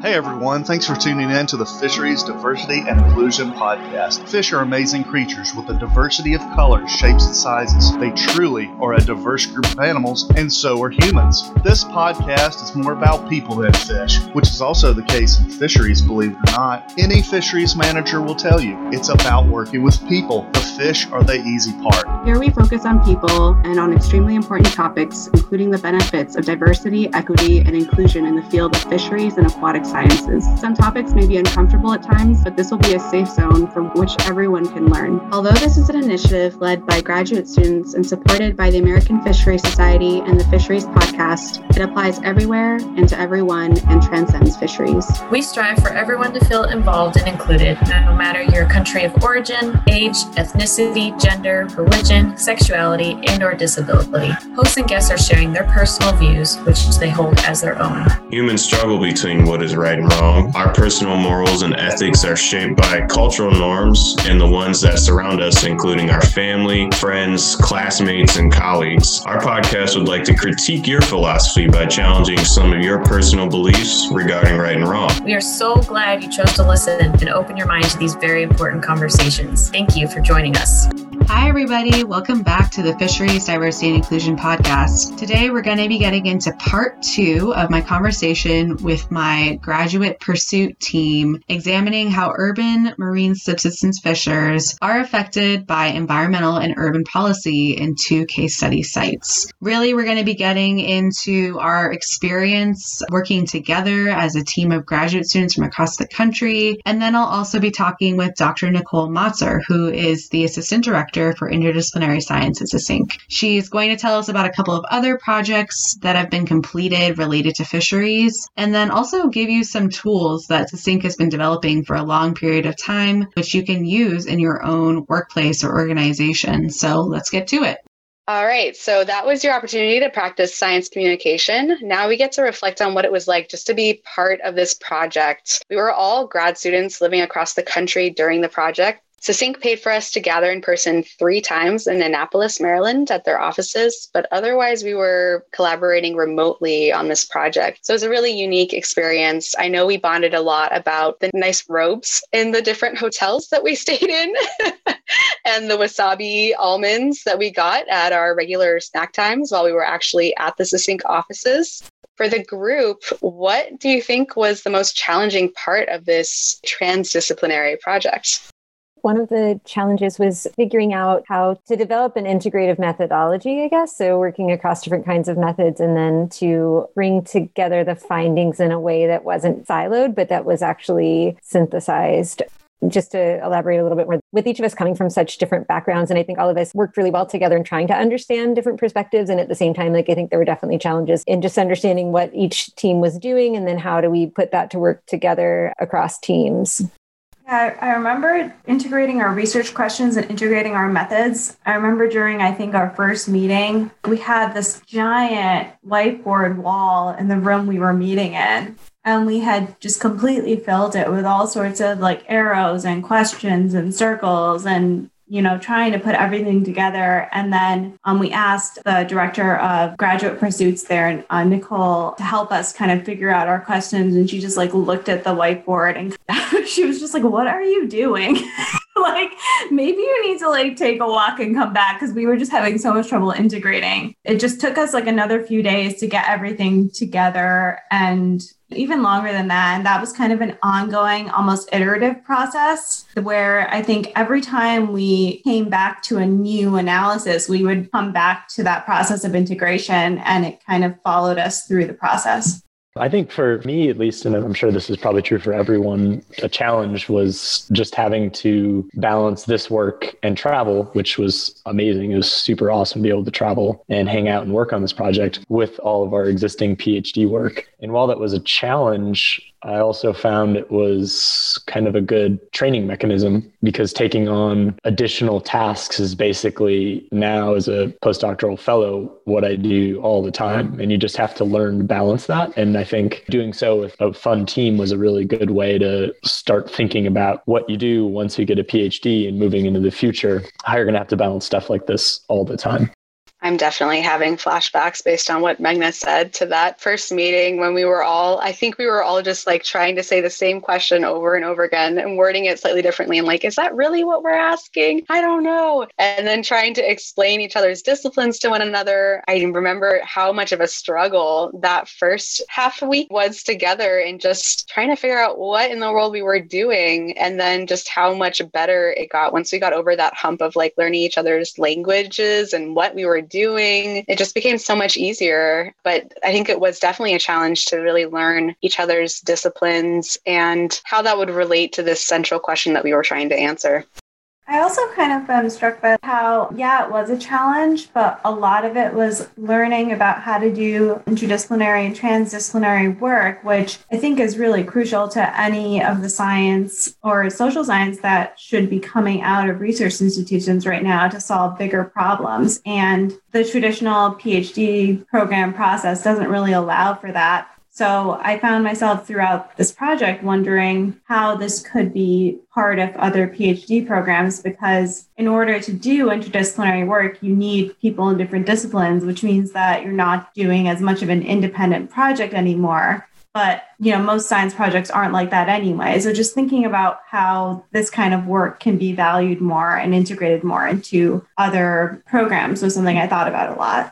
Hey everyone, thanks for tuning in to the Fisheries Diversity and Inclusion Podcast. Fish are amazing creatures with a diversity of colors, shapes, and sizes. They truly are a diverse group of animals, and so are humans. This podcast is more about people than fish, which is also the case in fisheries, believe it or not. Any fisheries manager will tell you it's about working with people. The fish are the easy part. Here we focus on people and on extremely important topics, including the benefits of diversity, equity, and inclusion in the field of fisheries and aquatic sciences. Some topics may be uncomfortable at times, but this will be a safe zone from which everyone can learn. Although this is an initiative led by graduate students and supported by the American Fisheries Society and the Fisheries Podcast, it applies everywhere and to everyone and transcends fisheries. We strive for everyone to feel involved and included, no matter your country of origin, age, ethnicity, gender, religion, sexuality, and/or disability. Hosts and guests are sharing their personal views, which they hold as their own. Humans struggle between what is right and wrong. Our personal morals and ethics are shaped by cultural norms and the ones that surround us, including our family, friends, classmates, and colleagues. Our podcast would like to critique your philosophy by challenging some of your personal beliefs regarding right and wrong. We are so glad you chose to listen and open your mind to these very important conversations. Thank you for joining us. Hi, everybody. Welcome back to the Fisheries Diversity and Inclusion Podcast. Today, we're going to be getting into part 2 of my conversation with my graduate pursuit team, examining how urban marine subsistence fishers are affected by environmental and urban policy in 2 case study sites. Really, we're going to be getting into our experience working together as a team of graduate students from across the country. And then I'll also be talking with Dr. Nicole Matzer, who is the Assistant Director for Interdisciplinary Sciences at SYNC. She's going to tell us about a couple of other projects that have been completed related to fisheries, and then also give you some tools that SYNC has been developing for a long period of time, which you can use in your own workplace or organization. So let's get to it. All right, so that was your opportunity to practice science communication. Now we get to reflect on what it was like just to be part of this project. We were all grad students living across the country during the project. So SYNC paid for us to gather in person 3 times in Annapolis, Maryland at their offices, but otherwise we were collaborating remotely on this project. So it was a really unique experience. I know we bonded a lot about the nice robes in the different hotels that we stayed in and the wasabi almonds that we got at our regular snack times while we were actually at the SYNC offices. For the group, what do you think was the most challenging part of this transdisciplinary project? One of the challenges was figuring out how to develop an integrative methodology, I guess. So working across different kinds of methods and then to bring together the findings in a way that wasn't siloed, but that was actually synthesized. Just to elaborate a little bit more, with each of us coming from such different backgrounds, and I think all of us worked really well together in trying to understand different perspectives. And at the same time, I think there were definitely challenges in just understanding what each team was doing, and then how do we put that to work together across teams. Yeah, I remember integrating our research questions and integrating our methods. I remember during, I think, our first meeting, we had this giant whiteboard wall in the room we were meeting in. And we had just completely filled it with all sorts of arrows and questions and circles and trying to put everything together. And then we asked the director of graduate pursuits there, Nicole, to help us kind of figure out our questions. And she just looked at the whiteboard and she was just like, what are you doing? Maybe you need to take a walk and come back, because we were just having so much trouble integrating. It just took us another few days to get everything together, and even longer than that. And that was kind of an ongoing, almost iterative process where I think every time we came back to a new analysis, we would come back to that process of integration, and it kind of followed us through the process. I think for me, at least, and I'm sure this is probably true for everyone, a challenge was just having to balance this work and travel, which was amazing. It was super awesome to be able to travel and hang out and work on this project with all of our existing PhD work. And while that was a challenge, I also found it was kind of a good training mechanism, because taking on additional tasks is basically now, as a postdoctoral fellow, what I do all the time. And you just have to learn to balance that. And I think doing so with a fun team was a really good way to start thinking about what you do once you get a PhD and moving into the future, how you're going to have to balance stuff like this all the time. I'm definitely having flashbacks based on what Meghna said to that first meeting when I think we were all just like trying to say the same question over and over again and wording it slightly differently. And like, is that really what we're asking? I don't know. And then trying to explain each other's disciplines to one another. I remember how much of a struggle that first half a week was together and just trying to figure out what in the world we were doing. And then just how much better it got once we got over that hump of like learning each other's languages and what we were doing. It just became so much easier. But I think it was definitely a challenge to really learn each other's disciplines and how that would relate to this central question that we were trying to answer. I also kind of been struck by how, it was a challenge, but a lot of it was learning about how to do interdisciplinary and transdisciplinary work, which I think is really crucial to any of the science or social science that should be coming out of research institutions right now to solve bigger problems. And the traditional PhD program process doesn't really allow for that. So I found myself throughout this project wondering how this could be part of other PhD programs, because in order to do interdisciplinary work, you need people in different disciplines, which means that you're not doing as much of an independent project anymore. But, most science projects aren't like that anyway. So just thinking about how this kind of work can be valued more and integrated more into other programs was something I thought about a lot.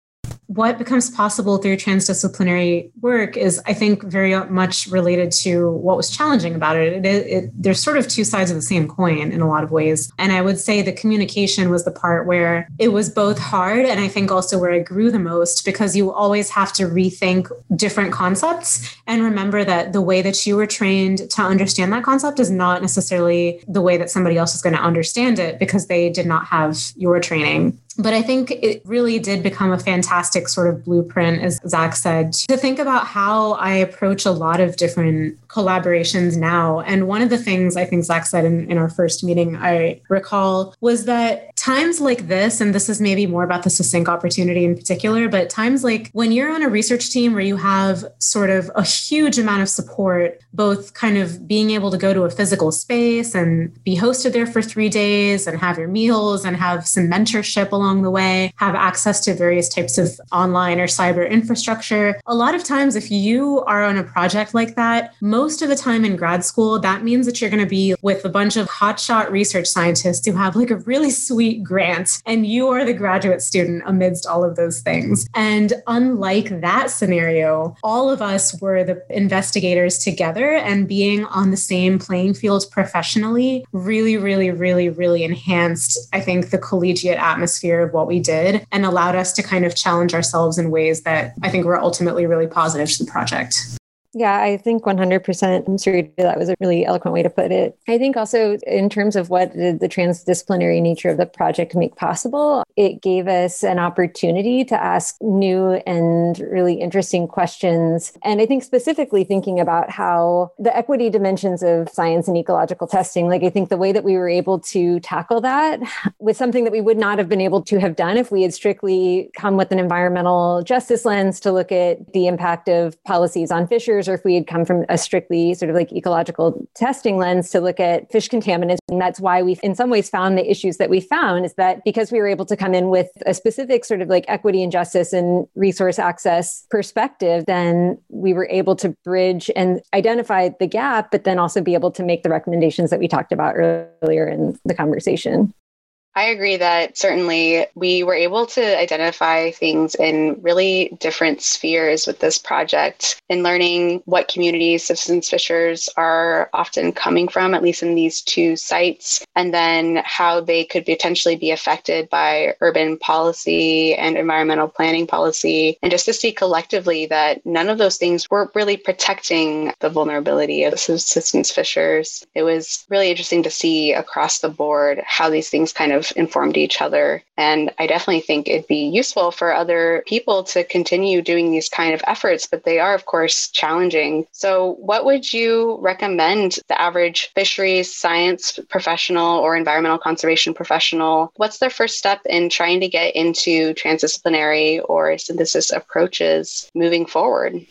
What becomes possible through transdisciplinary work is, I think, very much related to what was challenging about it. There's sort of two sides of the same coin in a lot of ways. And I would say the communication was the part where it was both hard and I think also where I grew the most, because you always have to rethink different concepts and remember that the way that you were trained to understand that concept is not necessarily the way that somebody else is going to understand it because they did not have your training. But I think it really did become a fantastic sort of blueprint, as Zach said, to think about how I approach a lot of different collaborations now. And one of the things I think Zach said in our first meeting, I recall, was that times like this, and this is maybe more about the Succinct opportunity in particular, but times like when you're on a research team where you have sort of a huge amount of support, both kind of being able to go to a physical space and be hosted there for 3 days and have your meals and have some mentorship along the way, have access to various types of online or cyber infrastructure. A lot of times, if you are on a project like that, most of the time in grad school, that means that you're going to be with a bunch of hotshot research scientists who have like a really sweet grant, and you are the graduate student amidst all of those things. And unlike that scenario, all of us were the investigators together, and being on the same playing field professionally really, really, really, really enhanced, I think, the collegiate atmosphere of what we did and allowed us to kind of challenge ourselves in ways that I think were ultimately really positive to the project. Yeah, I think 100%. Sarita, that was a really eloquent way to put it. I think also in terms of what did the transdisciplinary nature of the project make possible, it gave us an opportunity to ask new and really interesting questions. And I think specifically thinking about how the equity dimensions of science and ecological testing, like I think the way that we were able to tackle that was something that we would not have been able to have done if we had strictly come with an environmental justice lens to look at the impact of policies on fishers, or if we had come from a strictly sort of like ecological testing lens to look at fish contaminants. And that's why we in some ways found the issues that we found, is that because we were able to come in with a specific sort of like equity and justice and resource access perspective, then we were able to bridge and identify the gap, but then also be able to make the recommendations that we talked about earlier in the conversation. I agree that certainly we were able to identify things in really different spheres with this project, in learning what communities subsistence fishers are often coming from, at least in these two sites, and then how they could potentially be affected by urban policy and environmental planning policy. And just to see collectively that none of those things were really protecting the vulnerability of subsistence fishers. It was really interesting to see across the board how these things kind of informed each other. And I definitely think it'd be useful for other people to continue doing these kind of efforts, but they are, of course, challenging. So what would you recommend the average fisheries science professional or environmental conservation professional? What's their first step in trying to get into transdisciplinary or synthesis approaches moving forward?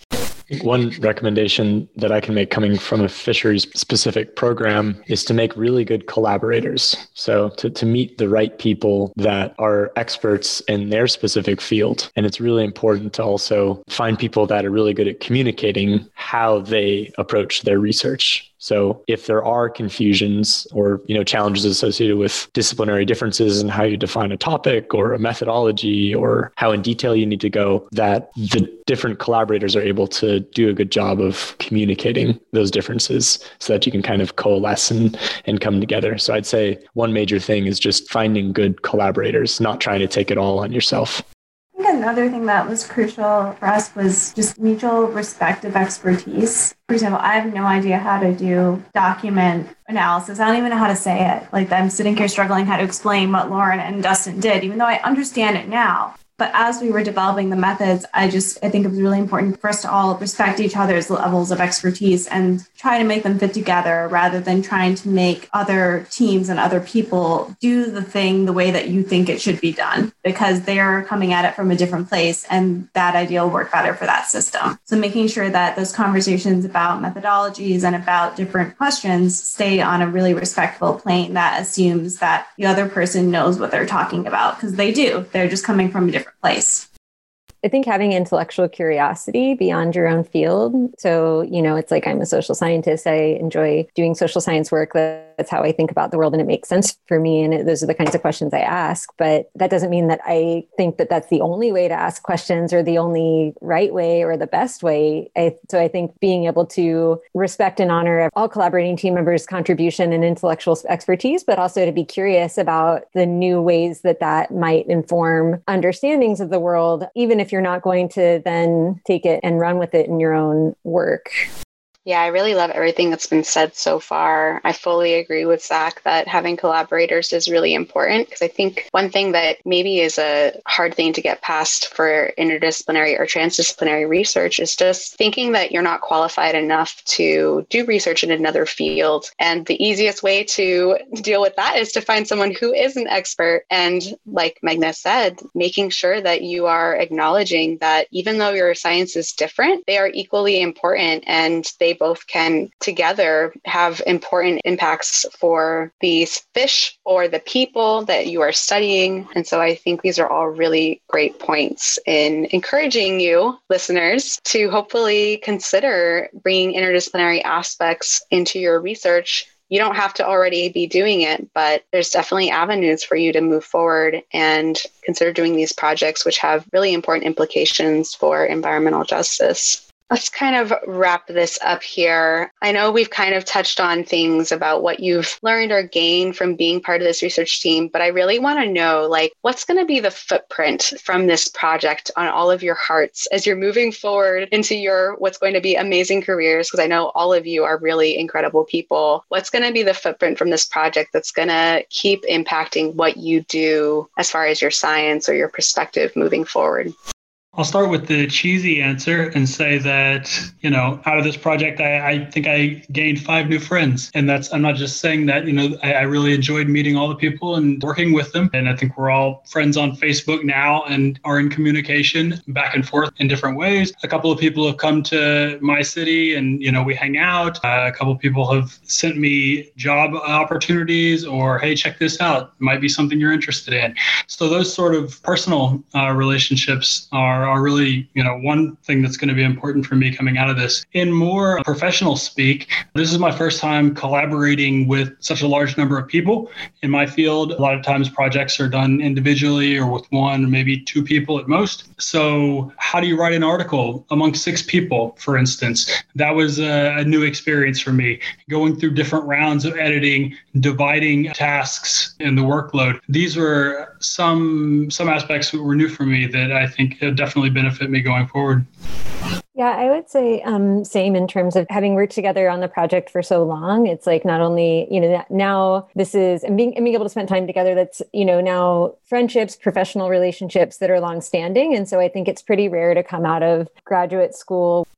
One recommendation that I can make coming from a fisheries specific program is to make really good collaborators. So to meet the right people that are experts in their specific field. And it's really important to also find people that are really good at communicating how they approach their research. So if there are confusions or, challenges associated with disciplinary differences in how you define a topic or a methodology or how in detail you need to go, that the different collaborators are able to do a good job of communicating those differences so that you can kind of coalesce and come together. So I'd say one major thing is just finding good collaborators, not trying to take it all on yourself. I think another thing that was crucial for us was just mutual respect of expertise. For example, I have no idea how to do document analysis. I don't even know how to say it. Like, I'm sitting here struggling how to explain what Lauren and Dustin did, even though I understand it now. But as we were developing the methods, I think it was really important for us to all respect each other's levels of expertise and try to make them fit together rather than trying to make other teams and other people do the thing the way that you think it should be done, because they're coming at it from a different place and that idea will work better for that system. So making sure that those conversations about methodologies and about different questions stay on a really respectful plane that assumes that the other person knows what they're talking about, because they do. They're just coming from a different place. I think having intellectual curiosity beyond your own field. So, it's like I'm a social scientist. I enjoy doing social science work. That's how I think about the world, and it makes sense for me. And those are the kinds of questions I ask. But that doesn't mean that I think that that's the only way to ask questions or the only right way or the best way. So I think being able to respect and honor all collaborating team members' contribution and intellectual expertise, but also to be curious about the new ways that might inform understandings of the world, even if you're not going to then take it and run with it in your own work. Yeah, I really love everything that's been said so far. I fully agree with Zach that having collaborators is really important, because I think one thing that maybe is a hard thing to get past for interdisciplinary or transdisciplinary research is just thinking that you're not qualified enough to do research in another field. And the easiest way to deal with that is to find someone who is an expert. And like Meghna said, making sure that you are acknowledging that even though your science is different, they are equally important, and they both can together have important impacts for these fish or the people that you are studying. And so I think these are all really great points in encouraging you, listeners, to hopefully consider bringing interdisciplinary aspects into your research. You don't have to already be doing it, but there's definitely avenues for you to move forward and consider doing these projects, which have really important implications for environmental justice. Let's kind of wrap this up here. I know we've kind of touched on things about what you've learned or gained from being part of this research team, but I really want to know, what's going to be the footprint from this project on all of your hearts as you're moving forward into your what's going to be amazing careers? Because I know all of you are really incredible people. What's going to be the footprint from this project that's going to keep impacting what you do as far as your science or your perspective moving forward? I'll start with the cheesy answer and say that, out of this project, I think I gained 5 new friends. And I'm not just saying that, I really enjoyed meeting all the people and working with them. And I think we're all friends on Facebook now and are in communication back and forth in different ways. A couple of people have come to my city and, we hang out. A couple of people have sent me job opportunities or, hey, check this out. It might be something you're interested in. So those sort of personal relationships are really, one thing that's going to be important for me coming out of this. In more professional speak, this is my first time collaborating with such a large number of people in my field. A lot of times projects are done individually or with 1 or maybe 2 people at most. So how do you write an article among 6 people, for instance? That was a new experience for me, going through different rounds of editing, dividing tasks in the workload. These were some aspects that were new for me that I think definitely benefit me going forward. Yeah, I would say same in terms of having worked together on the project for so long. It's like not only, now this is, and being able to spend time together, that's, now friendships, professional relationships that are longstanding. And so I think it's pretty rare to come out of graduate school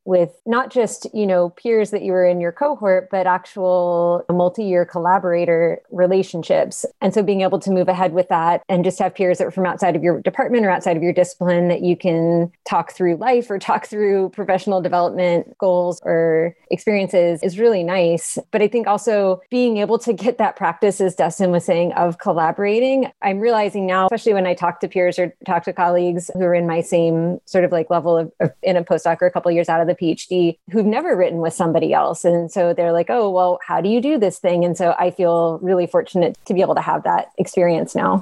with not just, peers that you were in your cohort, but actual multi-year collaborator relationships. And so being able to move ahead with that and just have peers that were from outside of your department or outside of your discipline that you can talk through life or talk through professional development goals or experiences is really nice. But I think also being able to get that practice, as Dustin was saying, of collaborating, I'm realizing now, especially when I talk to peers or talk to colleagues who are in my same sort of like level of in a postdoc or a couple of years out of the PhD, who've never written with somebody else. And so they're like, oh, well, how do you do this thing? And so I feel really fortunate to be able to have that experience now.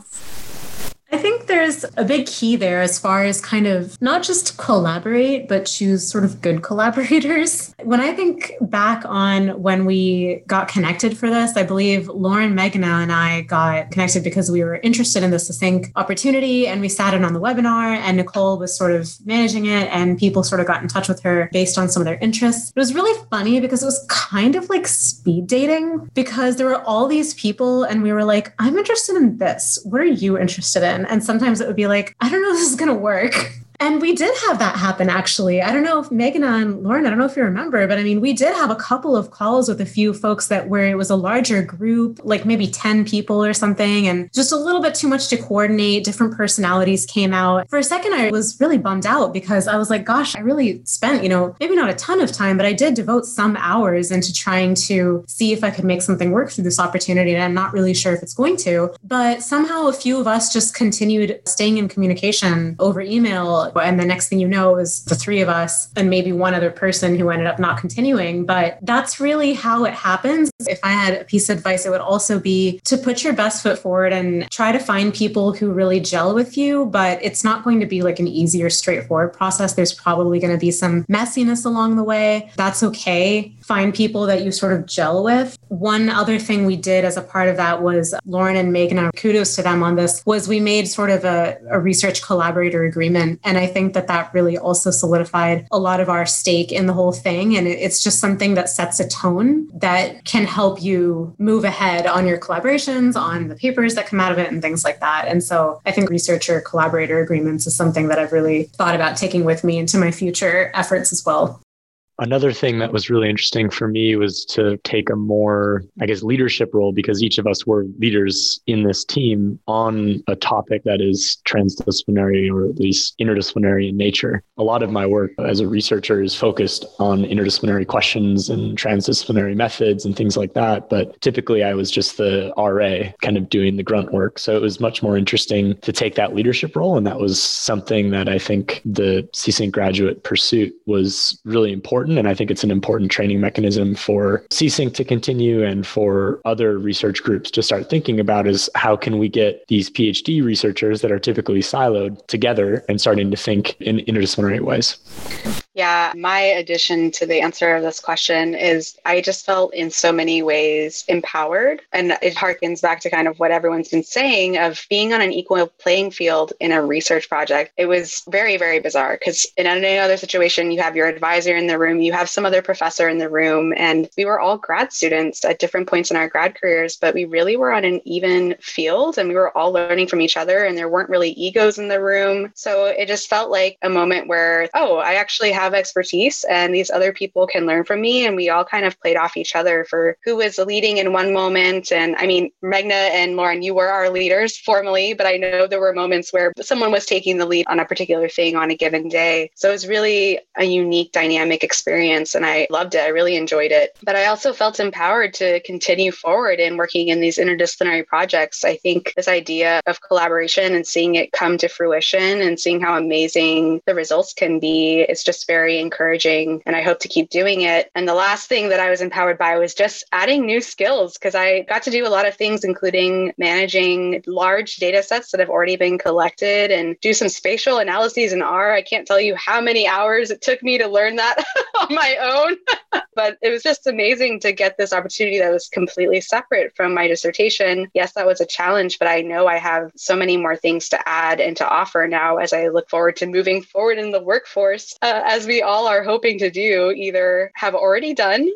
I think there's a big key there as far as kind of not just collaborate, but choose sort of good collaborators. When I think back on when we got connected for this, I believe Lauren, Meghna, and I got connected because we were interested in this Async opportunity, and we sat in on the webinar, and Nicole was sort of managing it, and people sort of got in touch with her based on some of their interests. It was really funny because it was kind of like speed dating, because there were all these people and we were like, I'm interested in this. What are you interested in? And sometimes it would be like, I don't know if this is going to work. And we did have that happen, actually. I don't know if Meghna and Lauren, I don't know if you remember, but I mean, we did have a couple of calls with a few folks that where it was a larger group, like maybe 10 people or something, and just a little bit too much to coordinate. Different personalities came out. For a second, I was really bummed out because I was like, gosh, I really spent, maybe not a ton of time, but I did devote some hours into trying to see if I could make something work through this opportunity. And I'm not really sure if it's going to, but somehow a few of us just continued staying in communication over email. And the next thing you know is the three of us and maybe one other person who ended up not continuing. But that's really how it happens. If I had a piece of advice, it would also be to put your best foot forward and try to find people who really gel with you. But it's not going to be like an easy or straightforward process. There's probably going to be some messiness along the way. That's okay. Find people that you sort of gel with. One other thing we did as a part of that was Lauren and Meghna, kudos to them on this, was we made sort of a research collaborator agreement. And I think that really also solidified a lot of our stake in the whole thing. And it's just something that sets a tone that can help you move ahead on your collaborations, on the papers that come out of it and things like that. And so I think researcher collaborator agreements is something that I've really thought about taking with me into my future efforts as well. Another thing that was really interesting for me was to take a more, leadership role, because each of us were leaders in this team on a topic that is transdisciplinary or at least interdisciplinary in nature. A lot of my work as a researcher is focused on interdisciplinary questions and transdisciplinary methods and things like that. But typically I was just the RA kind of doing the grunt work. So it was much more interesting to take that leadership role. And that was something that I think the CSync graduate pursuit was really important. And I think it's an important training mechanism for CSync to continue and for other research groups to start thinking about is how can we get these PhD researchers that are typically siloed together and starting to think in interdisciplinary ways. Yeah, my addition to the answer of this question is I just felt in so many ways empowered. And it harkens back to kind of what everyone's been saying of being on an equal playing field in a research project. It was very, very bizarre because in any other situation, you have your advisor in the room, you have some other professor in the room, and we were all grad students at different points in our grad careers, but we really were on an even field and we were all learning from each other and there weren't really egos in the room. So it just felt like a moment where, oh, I actually have expertise and these other people can learn from me. And we all kind of played off each other for who was leading in one moment. And I mean, Meghna and Lauren, you were our leaders formally, but I know there were moments where someone was taking the lead on a particular thing on a given day. So it was really a unique dynamic experience and I loved it. I really enjoyed it. But I also felt empowered to continue forward in working in these interdisciplinary projects. I think this idea of collaboration and seeing it come to fruition and seeing how amazing the results can be is just very encouraging. And I hope to keep doing it. And the last thing that I was empowered by was just adding new skills because I got to do a lot of things, including managing large data sets that have already been collected and do some spatial analyses in R. I can't tell you how many hours it took me to learn that on my own. But it was just amazing to get this opportunity that was completely separate from my dissertation. Yes, that was a challenge, but I know I have so many more things to add and to offer now as I look forward to moving forward in the workforce, as we all are hoping to do, either have already done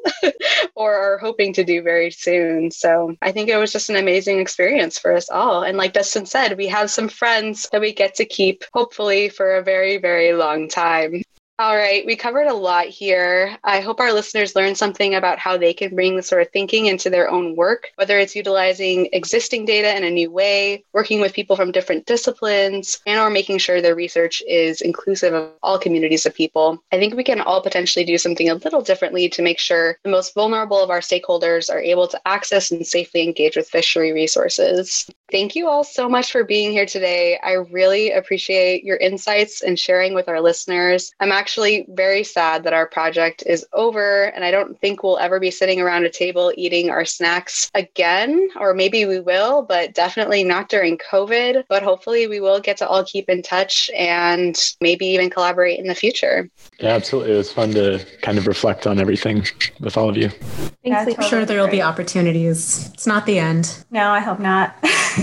or are hoping to do very soon. So I think it was just an amazing experience for us all. And like Dustin said, we have some friends that we get to keep, hopefully for a very, very long time. All right, we covered a lot here. I hope our listeners learned something about how they can bring this sort of thinking into their own work, whether it's utilizing existing data in a new way, working with people from different disciplines, and or making sure their research is inclusive of all communities of people. I think we can all potentially do something a little differently to make sure the most vulnerable of our stakeholders are able to access and safely engage with fishery resources. Thank you all so much for being here today. I really appreciate your insights and sharing with our listeners. I'm actually very sad that our project is over, and I don't think we'll ever be sitting around a table eating our snacks again, or maybe we will, but definitely not during COVID. But hopefully we will get to all keep in touch and maybe even collaborate in the future. Yeah, absolutely. It was fun to kind of reflect on everything with all of you. Yeah, I'm sure there will be opportunities. It's not the end. No, I hope not.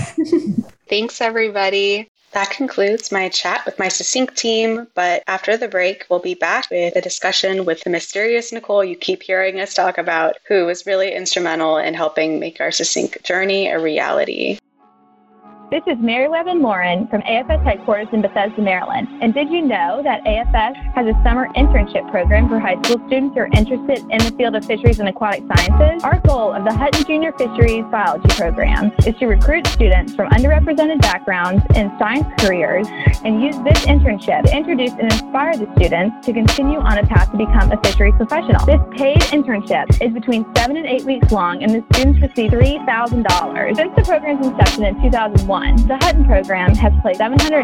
Thanks, everybody. That concludes my chat with my Succinct team, but after the break, we'll be back with a discussion with the mysterious Nicole you keep hearing us talk about, who was really instrumental in helping make our Succinct journey a reality. This is Mary Webb and Lauren from AFS headquarters in Bethesda, Maryland. And did you know that AFS has a summer internship program for high school students who are interested in the field of fisheries and aquatic sciences? Our goal of the Hutton Junior Fisheries Biology Program is to recruit students from underrepresented backgrounds in science careers and use this internship to introduce and inspire the students to continue on a path to become a fisheries professional. This paid internship is between 7 and 8 weeks long, and the students receive $3,000. Since the program's inception in 2001, the Hutton program has placed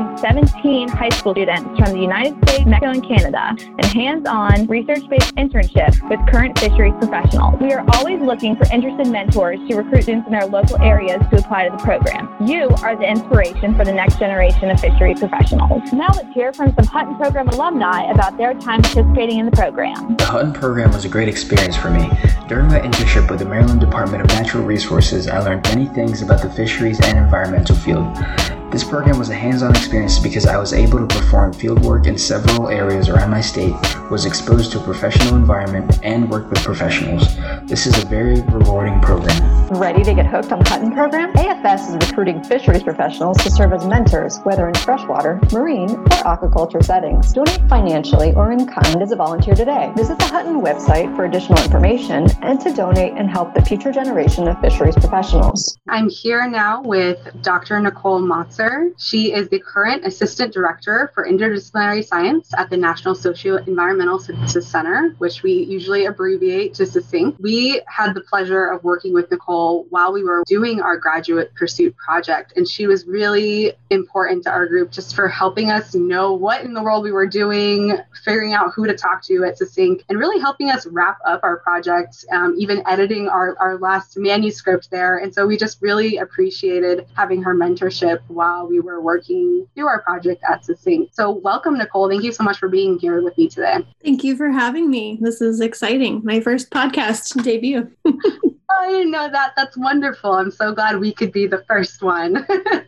717 high school students from the United States, Mexico, and Canada in hands-on, research-based internships with current fisheries professionals. We are always looking for interested mentors to recruit students in their local areas to apply to the program. You are the inspiration for the next generation of fisheries professionals. Now let's hear from some Hutton program alumni about their time participating in the program. The Hutton program was a great experience for me. During my internship with the Maryland Department of Natural Resources, I learned many things about the fisheries and environmental field. This program was a hands-on experience because I was able to perform fieldwork in several areas around my state, was exposed to a professional environment, and worked with professionals. This is a very rewarding program. Ready to get hooked on the Hutton program? AFS is recruiting fisheries professionals to serve as mentors, whether in freshwater, marine, or aquaculture settings. Donate financially or in kind as a volunteer today. Visit the Hutton website for additional information and to donate and help the future generation of fisheries professionals. I'm here now with Dr. Nicole Motzer. She is the current Assistant Director for Interdisciplinary Science at the National Socio-Environmental Synthesis Center, which we usually abbreviate to Succinct. We had the pleasure of working with Nicole while we were doing our graduate pursuit project, and she was really important to our group just for helping us know what in the world we were doing, figuring out who to talk to at Succinct, and really helping us wrap up our project, even editing our last manuscript there. And so we just really appreciated having her mentorship while we were working through our project at Succinct. So welcome, Nicole. Thank you so much for being here with me today. Thank you for having me. This is exciting. My first podcast debut. I didn't know that. That's wonderful. I'm so glad we could be the first one.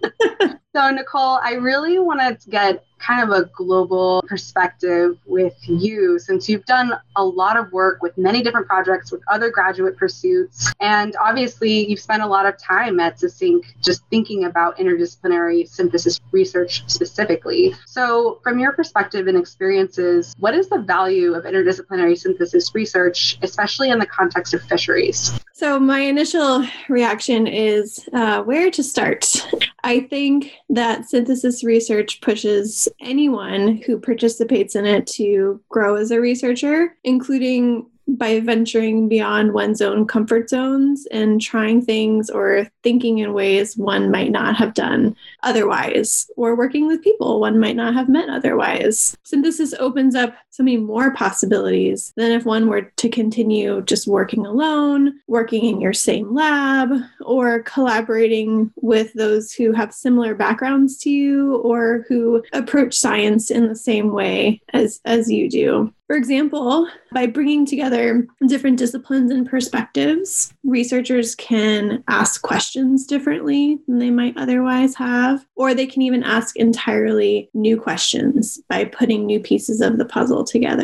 So, Nicole, I really wanted to get kind of a global perspective with you, since you've done a lot of work with many different projects with other graduate pursuits. And obviously, you've spent a lot of time at Succinct just thinking about interdisciplinary synthesis research specifically. So from your perspective and experiences, what is the value of interdisciplinary synthesis research, especially in the context of fisheries? So my initial reaction is where to start. I think that synthesis research pushes anyone who participates in it to grow as a researcher, including by venturing beyond one's own comfort zones and trying things or thinking in ways one might not have done otherwise, or working with people one might not have met otherwise. Synthesis opens up so many more possibilities than if one were to continue just working alone, working in your same lab, or collaborating with those who have similar backgrounds to you or who approach science in the same way as you do. For example, by bringing together different disciplines and perspectives, researchers can ask questions differently than they might otherwise have, or they can even ask entirely new questions by putting new pieces of the puzzle together,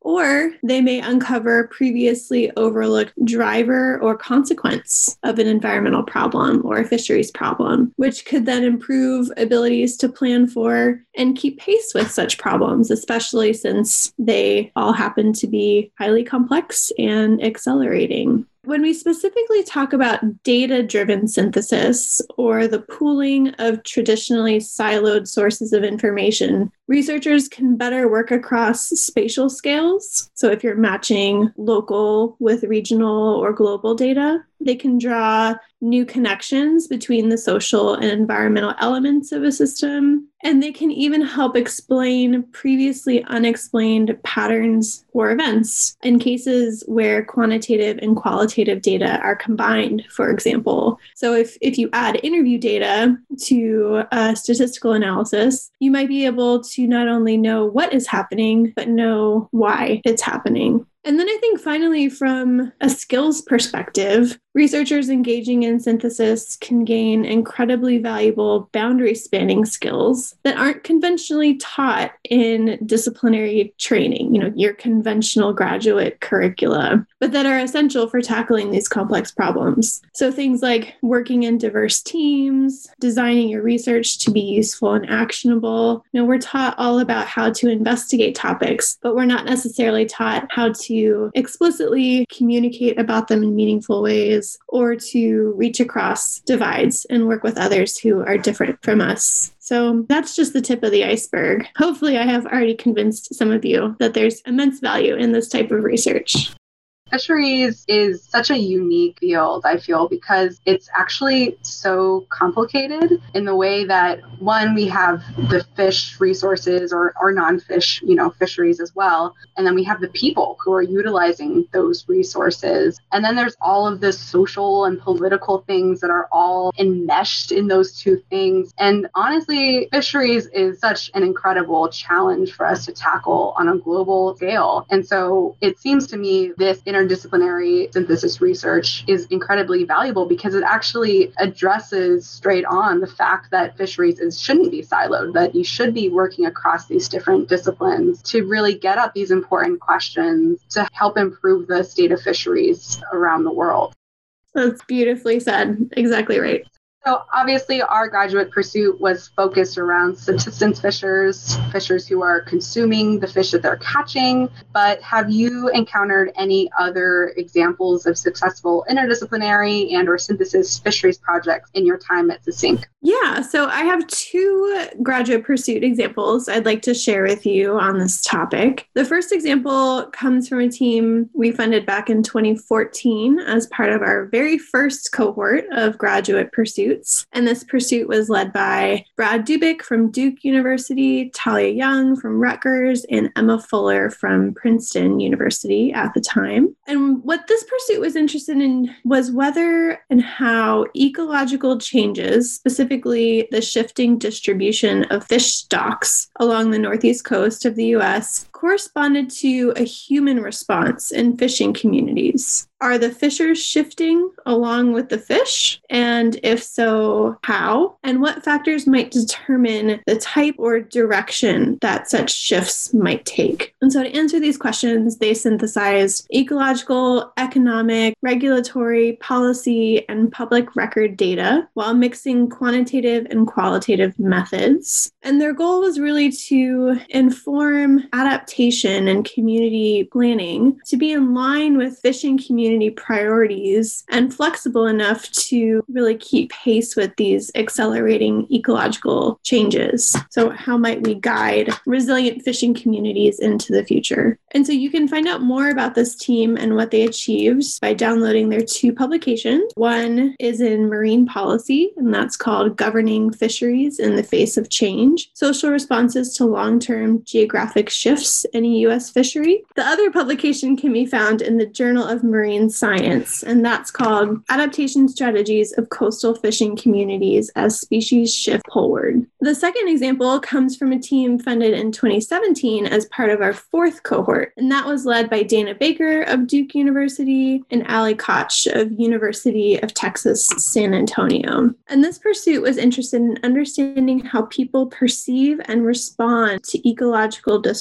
or they may uncover previously overlooked driver or consequence of an environmental problem or a fisheries problem, which could then improve abilities to plan for and keep pace with such problems, especially since they all happen to be highly complex and accelerating. When we specifically talk about data-driven synthesis or the pooling of traditionally siloed sources of information, researchers can better work across spatial scales. So if you're matching local with regional or global data, they can draw new connections between the social and environmental elements of a system, and they can even help explain previously unexplained patterns or events in cases where quantitative and qualitative data are combined, for example. So if you add interview data to a statistical analysis, you might be able to not only know what is happening, but know why it's happening. And then I think finally, from a skills perspective, researchers engaging in synthesis can gain incredibly valuable boundary spanning skills that aren't conventionally taught in disciplinary training, your conventional graduate curricula, but that are essential for tackling these complex problems. So things like working in diverse teams, designing your research to be useful and actionable. We're taught all about how to investigate topics, but we're not necessarily taught how to explicitly communicate about them in meaningful ways, or to reach across divides and work with others who are different from us. So that's just the tip of the iceberg. Hopefully, I have already convinced some of you that there's immense value in this type of research. Fisheries is such a unique field, I feel, because it's actually so complicated in the way that, one, we have the fish resources or non-fish, fisheries as well. And then we have the people who are utilizing those resources. And then there's all of the social and political things that are all enmeshed in those two things. And honestly, fisheries is such an incredible challenge for us to tackle on a global scale. And so it seems to me this interdisciplinary synthesis research is incredibly valuable because it actually addresses straight on the fact that fisheries shouldn't be siloed, that you should be working across these different disciplines to really get at these important questions to help improve the state of fisheries around the world. That's beautifully said. Exactly right. So obviously our graduate pursuit was focused around subsistence fishers who are consuming the fish that they're catching. But have you encountered any other examples of successful interdisciplinary and or synthesis fisheries projects in your time at Succinct? Yeah, so I have two graduate pursuit examples I'd like to share with you on this topic. The first example comes from a team we funded back in 2014 as part of our very first cohort of graduate pursuits. And this pursuit was led by Brad Dubik from Duke University, Talia Young from Rutgers, and Emma Fuller from Princeton University at the time. And what this pursuit was interested in was whether and how ecological changes, specifically the shifting distribution of fish stocks along the northeast coast of the U.S., corresponded to a human response in fishing communities. Are the fishers shifting along with the fish? And if so, how? And what factors might determine the type or direction that such shifts might take? And so to answer these questions, they synthesized ecological, economic, regulatory, policy, and public record data while mixing quantitative and qualitative methods. And their goal was really to inform adaptation and community planning to be in line with fishing community priorities and flexible enough to really keep pace with these accelerating ecological changes. So how might we guide resilient fishing communities into the future? And so you can find out more about this team and what they achieved by downloading their two publications. One is in Marine Policy, and that's called Governing Fisheries in the Face of Change: Social Responses to Long-Term Geographic Shifts in a U.S. Fishery. The other publication can be found in the Journal of Marine Science, and that's called Adaptation Strategies of Coastal Fishing Communities as Species Shift Poleward. The second example comes from a team funded in 2017 as part of our fourth cohort, and that was led by Dana Baker of Duke University and Allie Koch of University of Texas, San Antonio. And this pursuit was interested in understanding how people perceive and respond to ecological disruption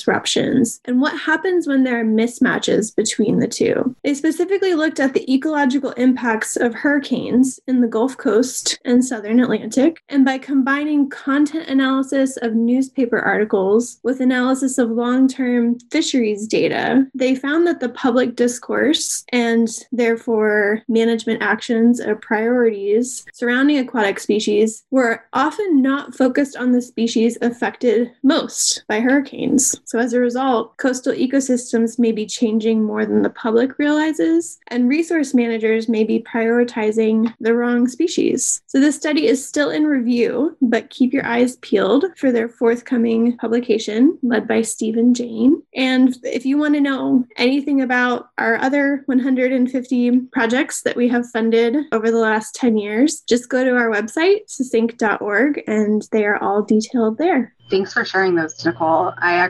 interactions and what happens when there are mismatches between the two. They specifically looked at the ecological impacts of hurricanes in the Gulf Coast and Southern Atlantic, and by combining content analysis of newspaper articles with analysis of long-term fisheries data, they found that the public discourse and therefore management actions or priorities surrounding aquatic species were often not focused on the species affected most by hurricanes. So as a result, coastal ecosystems may be changing more than the public realizes, and resource managers may be prioritizing the wrong species. So this study is still in review, but keep your eyes peeled for their forthcoming publication led by Stephen Jane. And if you want to know anything about our other 150 projects that we have funded over the last 10 years, just go to our website, succinct.org, and they are all detailed there. Thanks for sharing those, Nicole.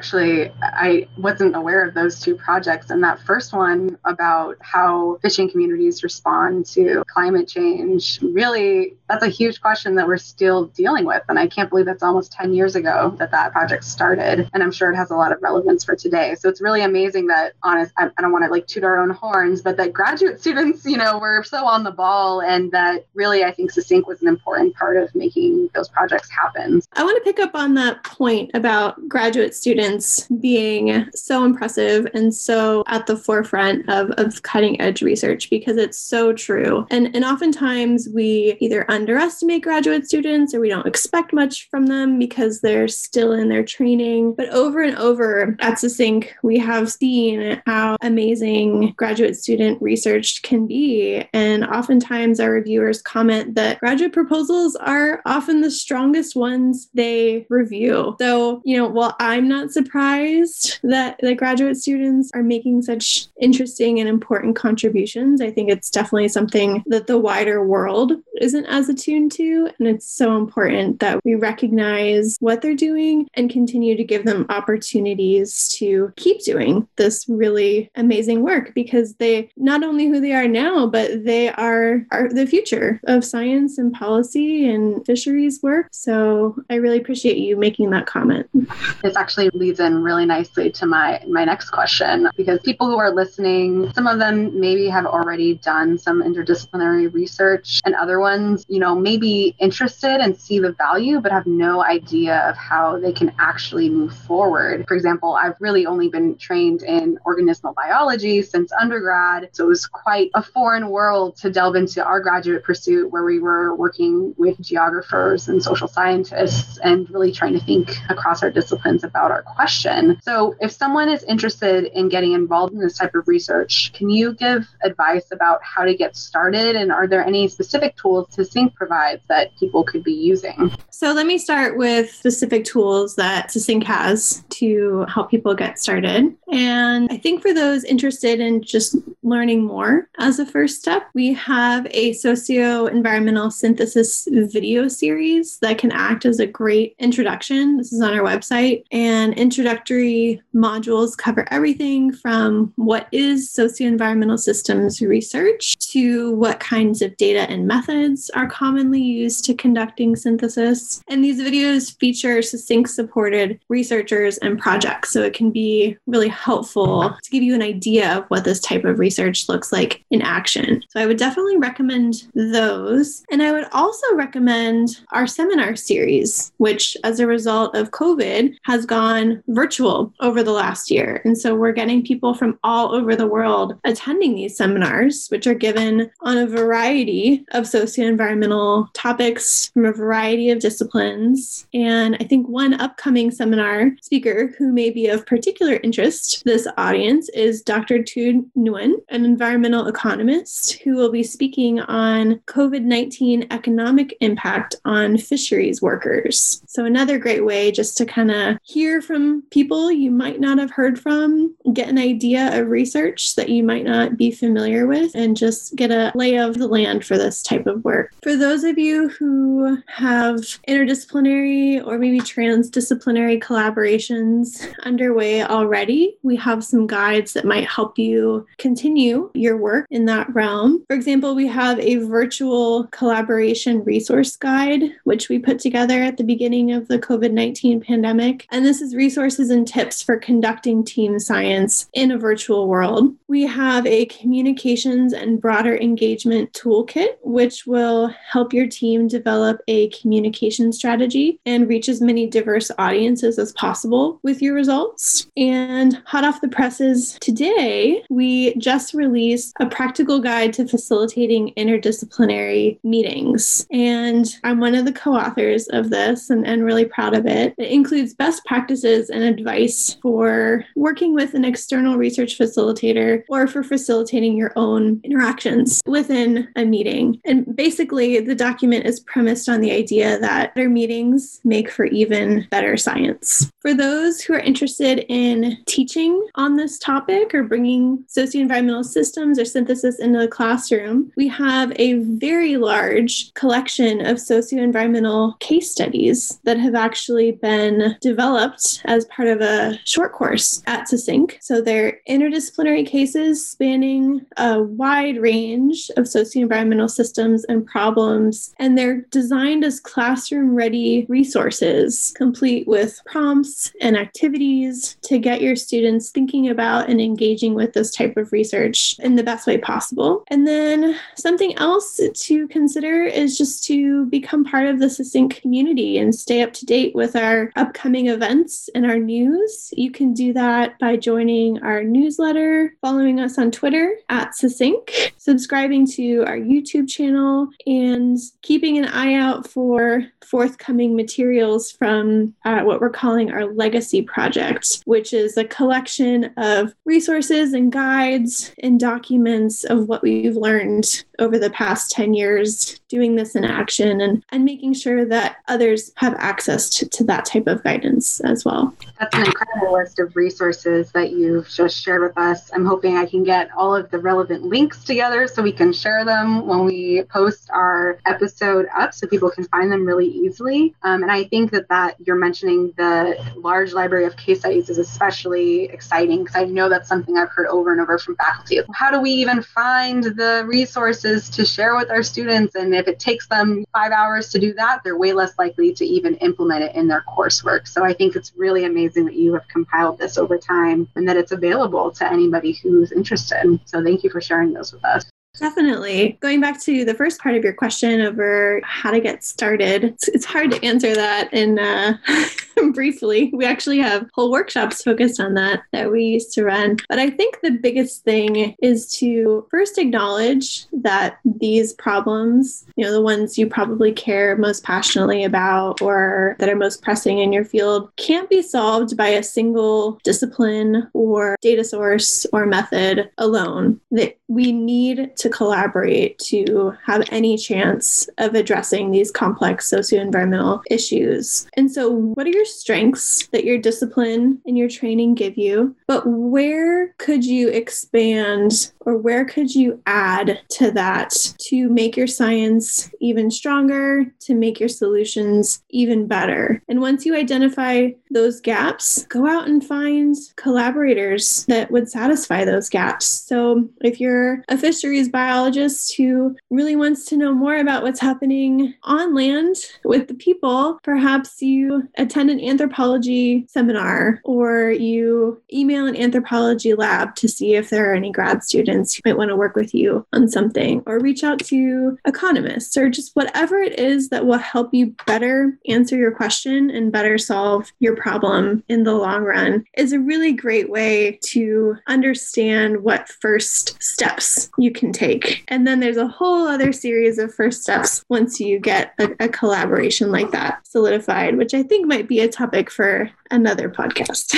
I wasn't aware of those two projects. And that first one about how fishing communities respond to climate change, really, that's a huge question that we're still dealing with. And I can't believe that's almost 10 years ago that project started. And I'm sure it has a lot of relevance for today. So it's really amazing that, I don't want to toot our own horns, but that graduate students, were so on the ball, and that really, I think Succinct was an important part of making those projects happen. I want to pick up on that point about graduate students being so impressive and so at the forefront of cutting edge research, because it's so true. And oftentimes we either underestimate graduate students or we don't expect much from them because they're still in their training. But over and over at Succinct, we have seen how amazing graduate student research can be. And oftentimes our reviewers comment that graduate proposals are often the strongest ones they review. So, while I'm not surprised that the graduate students are making such interesting and important contributions, I think it's definitely something that the wider world isn't as attuned to. And it's so important that we recognize what they're doing and continue to give them opportunities to keep doing this really amazing work, because they not only who they are now, but they are the future of science and policy and fisheries work. So I really appreciate you making that comment. This actually leads in really nicely to my next question, because people who are listening, some of them maybe have already done some interdisciplinary research, and other ones, may be interested and see the value, but have no idea of how they can actually move forward. For example, I've really only been trained in organismal biology since undergrad, so it was quite a foreign world to delve into our graduate pursuit, where we were working with geographers and social scientists and really trying to think across our disciplines about our question. So if someone is interested in getting involved in this type of research, can you give advice about how to get started? And are there any specific tools Succinct provides that people could be using? So let me start with specific tools that Succinct has to help people get started. And I think for those interested in just learning more as a first step, we have a socio-environmental synthesis video series that can act as a great introduction. This is on our website, and introductory modules cover everything from what is socio-environmental systems research to what kinds of data and methods are commonly used to conducting synthesis. And these videos feature Succinct supported researchers and projects, so it can be really helpful to give you an idea of what this type of research looks like in action. So I would definitely recommend those. And I would also recommend our seminar series, which as a result of COVID has gone virtual over the last year. And so we're getting people from all over the world attending these seminars, which are given on a variety of socio-environmental topics from a variety of disciplines. And I think one upcoming seminar speaker who may be of particular interest to this audience is Dr. Tu Nguyen, an environmental economist who will be speaking on COVID-19 economic impact on fisheries workers. So another great way just to kind of hear from people you might not have heard from, get an idea of research that you might not be familiar with, and just get a lay of the land for this type of work. For those of you who have interdisciplinary or maybe transdisciplinary collaborations underway already, we have some guides that might help you continue your work in that realm. For example, we have a virtual collaboration resource guide, which we put together at the beginning of the COVID-19 COVID-19 pandemic. And this is resources and tips for conducting team science in a virtual world. We have a communications and broader engagement toolkit, which will help your team develop a communication strategy and reach as many diverse audiences as possible with your results. And hot off the presses today, we just released a practical guide to facilitating interdisciplinary meetings. And I'm one of the co-authors of this and really proud of it. It includes best practices and advice for working with an external research facilitator or for facilitating your own interactions within a meeting. And basically, the document is premised on the idea that better meetings make for even better science. For those who are interested in teaching on this topic or bringing socio-environmental systems or synthesis into the classroom, we have a very large collection of socio-environmental case studies that have actually been developed as part of a short course at SUSYNC. So they're interdisciplinary cases spanning a wide range of socio-environmental systems and problems, and they're designed as classroom-ready resources, complete with prompts and activities to get your students thinking about and engaging with this type of research in the best way possible. And then something else to consider is just to become part of the SUSYNC community and stay up to date with our upcoming events and our news. You can do that by joining our newsletter, following us on Twitter at SUSYNC, subscribing to our YouTube channel, and keeping an eye out for forthcoming materials from what we're calling our Legacy Project, which is a collection of resources and guides and documents of what we've learned over the past 10 years doing this in action and making sure that others have access to that type of guidance as well. That's an incredible list of resources that you've just shared with us. I'm hoping I can get all of the relevant links together so we can share them when we post our episode up so people can find them really easily. And I think that you're mentioning the large library of case studies is especially exciting because I know that's something I've heard over and over from faculty. How do we even find the resources to share with our students? And if it takes them 5 hours to do that, they're way less likely to even implement it in their coursework. So I think it's really amazing that you have compiled this over time and that it's available to anybody who's interested. So thank you for sharing those with us. Definitely. Going back to the first part of your question over how to get started, it's hard to answer that in briefly. We actually have whole workshops focused on that we used to run. But I think the biggest thing is to first acknowledge that these problems, the ones you probably care most passionately about or that are most pressing in your field, can't be solved by a single discipline or data source or method alone. That we need to collaborate to have any chance of addressing these complex socio-environmental issues. And so what are your strengths that your discipline and your training give you? But where could you expand or where could you add to that to make your science even stronger, to make your solutions even better? And once you identify those gaps, go out and find collaborators that would satisfy those gaps. So if you're a fisheries biologist who really wants to know more about what's happening on land with the people, perhaps you attend an anthropology seminar or you email an anthropology lab to see if there are any grad students who might want to work with you on something, or reach out to economists, or just whatever it is that will help you better answer your question and better solve your problem in the long run is a really great way to understand what first steps you can take. And then there's a whole other series of first steps once you get a collaboration like that solidified, which I think might be a topic for another podcast.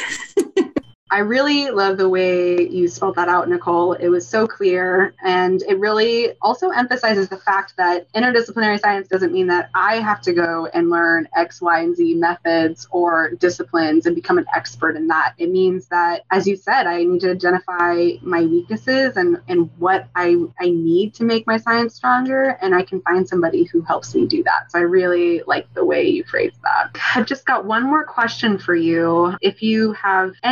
I really love the way you spelled that out, Nicole. It was so clear. And it really also emphasizes the fact that interdisciplinary science doesn't mean that I have to go and learn X, Y, and Z methods or disciplines and become an expert in that. It means that, as you said, I need to identify my weaknesses and what I need to make my science stronger. And I can find somebody who helps me do that. So I really like the way you phrased that. I've just got one more question for you. If you have any other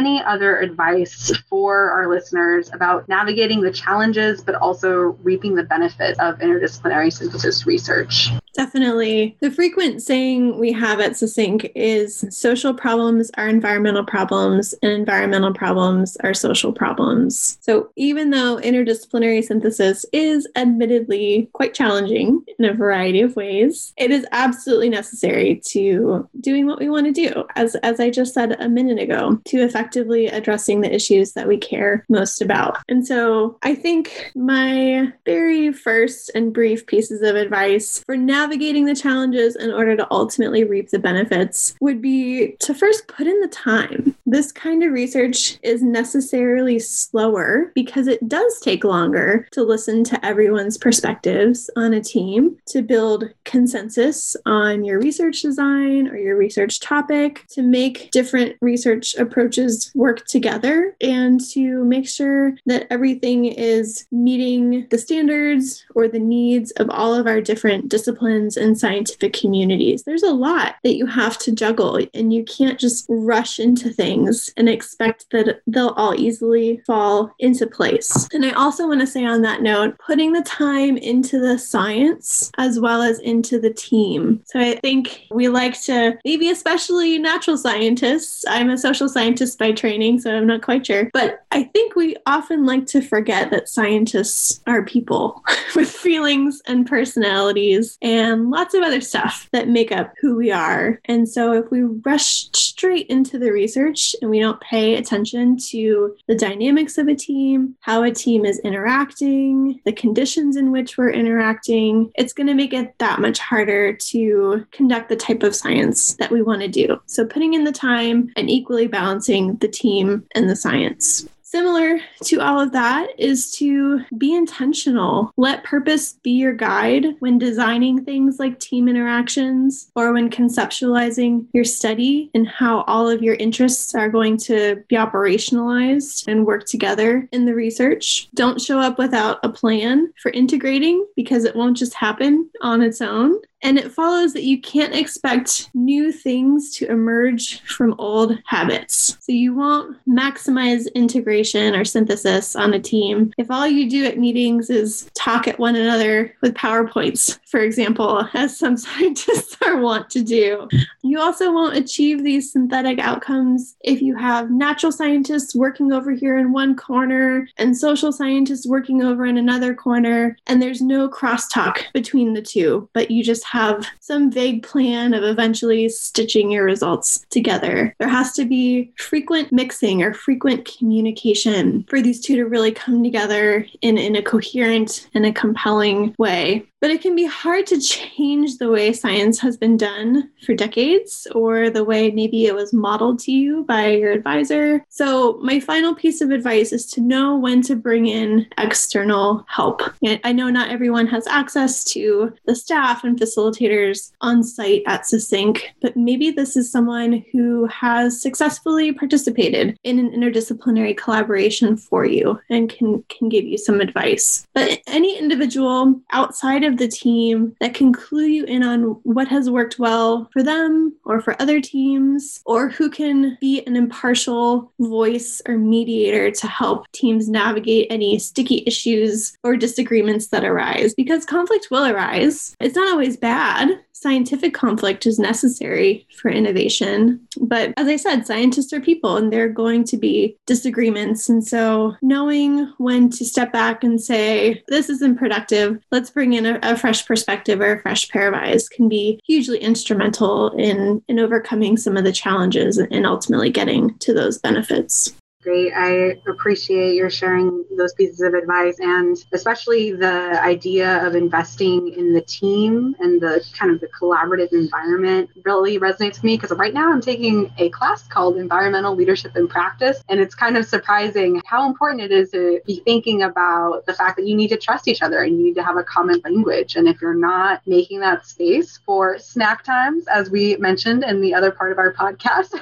further advice for our listeners about navigating the challenges, but also reaping the benefits of interdisciplinary synthesis research? Definitely. The frequent saying we have at SUSYNC is social problems are environmental problems and environmental problems are social problems. So even though interdisciplinary synthesis is admittedly quite challenging in a variety of ways, it is absolutely necessary to doing what we want to do, as I just said a minute ago, to effectively addressing the issues that we care most about. And so I think my very first and brief pieces of advice for navigating the challenges in order to ultimately reap the benefits would be to first put in the time. This kind of research is necessarily slower because it does take longer to listen to everyone's perspectives on a team, to build consensus on your research design or your research topic, to make different research approaches work together, and to make sure that everything is meeting the standards or the needs of all of our different disciplines and scientific communities. There's a lot that you have to juggle, and you can't just rush into things and expect that they'll all easily fall into place. And I also want to say on that note, putting the time into the science as well as into the team. So I think we like to, maybe especially natural scientists, I'm a social scientist by training, so I'm not quite sure, but I think we often like to forget that scientists are people with feelings and personalities and lots of other stuff that make up who we are. And so if we rush straight into the research and we don't pay attention to the dynamics of a team, how a team is interacting, the conditions in which we're interacting, it's going to make it that much harder to conduct the type of science that we want to do. So putting in the time and equally balancing the team and the science. Similar to all of that is to be intentional. Let purpose be your guide when designing things like team interactions or when conceptualizing your study and how all of your interests are going to be operationalized and work together in the research. Don't show up without a plan for integrating, because it won't just happen on its own. And it follows that you can't expect new things to emerge from old habits. So you won't maximize integration or synthesis on a team if all you do at meetings is talk at one another with PowerPoints, for example, as some scientists are wont to do. You also won't achieve these synthetic outcomes if you have natural scientists working over here in one corner and social scientists working over in another corner, and there's no crosstalk between the two, but you just have some vague plan of eventually stitching your results together. There has to be frequent mixing or frequent communication for these two to really come together in a coherent and a compelling way. But it can be hard to change the way science has been done for decades, or the way maybe it was modeled to you by your advisor. So my final piece of advice is to know when to bring in external help. I know not everyone has access to the staff and facilitators on site at SUSYNC, but maybe this is someone who has successfully participated in an interdisciplinary collaboration for you and can give you some advice. But any individual outside of the team that can clue you in on what has worked well for them or for other teams, or who can be an impartial voice or mediator to help teams navigate any sticky issues or disagreements that arise, because conflict will arise. It's not always bad. Scientific conflict is necessary for innovation. But as I said, scientists are people and there are going to be disagreements. And so knowing when to step back and say, this isn't productive, let's bring in a fresh perspective or a fresh pair of eyes can be hugely instrumental in overcoming some of the challenges and ultimately getting to those benefits. Great. I appreciate your sharing those pieces of advice, and especially the idea of investing in the team and the kind of the collaborative environment really resonates with me, because right now I'm taking a class called Environmental Leadership in Practice, and it's kind of surprising how important it is to be thinking about the fact that you need to trust each other and you need to have a common language. And if you're not making that space for snack times, as we mentioned in the other part of our podcast,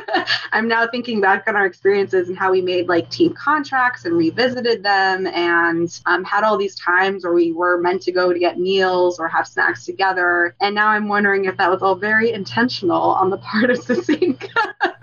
I'm now thinking back on our experiences and how we made like team contracts and revisited them, and had all these times where we were meant to go to get meals or have snacks together. And now I'm wondering if that was all very intentional on the part of SUSYNC.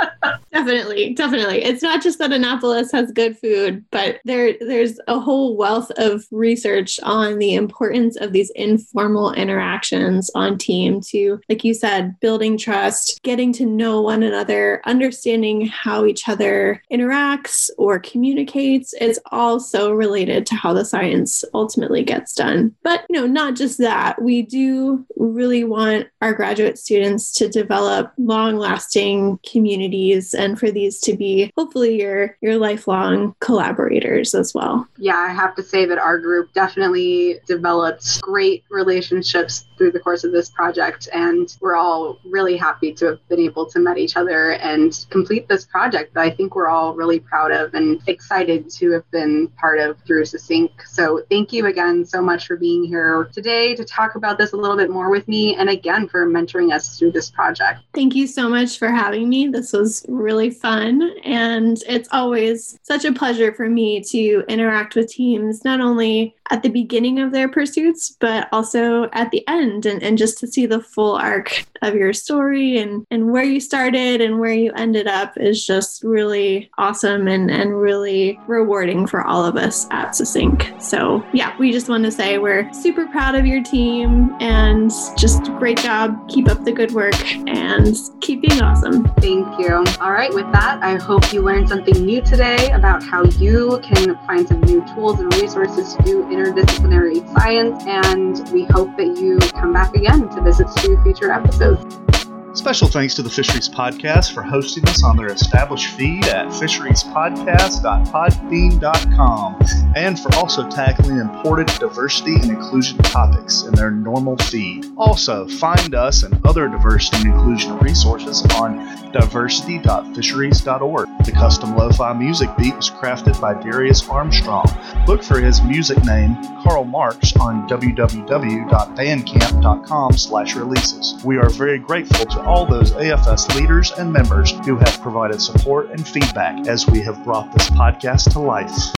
Definitely. It's not just that Annapolis has good food, but there's a whole wealth of research on the importance of these informal interactions on team to, like you said, building trust, getting to know one another, understanding how each other interacts or communicates. It's all so related to how the science ultimately gets done. But, not just that. We do really want our graduate students to develop long-lasting communities and for these to be hopefully your lifelong collaborators as well. Yeah, I have to say that our group definitely developed great relationships through the course of this project, and we're all really happy to have been able to meet each other and complete this project that I think we're all really proud of and excited to have been part of through SUSYNC. So thank you again so much for being here today to talk about this a little bit more with me, and again for mentoring us through this project. Thank you so much for having me. This was really fun, and it's always such a pleasure for me to interact with teams, not only at the beginning of their pursuits, but also at the end, and just to see the full arc of your story and where you started and where you ended up is just really awesome and really rewarding for all of us at SUSYNC. So yeah, we just want to say we're super proud of your team and just great job. Keep up the good work and keep being awesome. Thank you. All right, with that, I hope you learned something new today about how you can find some new tools and resources to do interdisciplinary science, and we hope that you come back again to visit two future episodes. Special thanks to the Fisheries Podcast for hosting us on their established feed at fisheriespodcast.podbean.com and for also tackling important diversity and inclusion topics in their normal feed. Also, find us and other diversity and inclusion resources on diversity.fisheries.org. The custom lo-fi music beat was crafted by Darius Armstrong. Look for his music name, Karl Marx, on www.bandcamp.com/releases. We are very grateful to all those AFS leaders and members who have provided support and feedback as we have brought this podcast to life.